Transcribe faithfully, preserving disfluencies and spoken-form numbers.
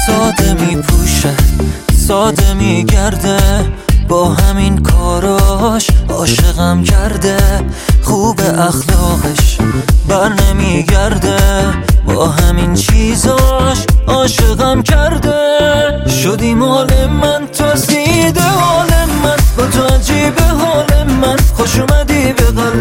ساده میپوشه ساده میگرده، با همین کاراش عاشقم کرده. خوب اخلاقش بر نمیگرده، با همین چیزاش عاشقم کرده. شدی مال من، تو زیده حال من، با تو عجیبه حال من. خوش اومدی به قلب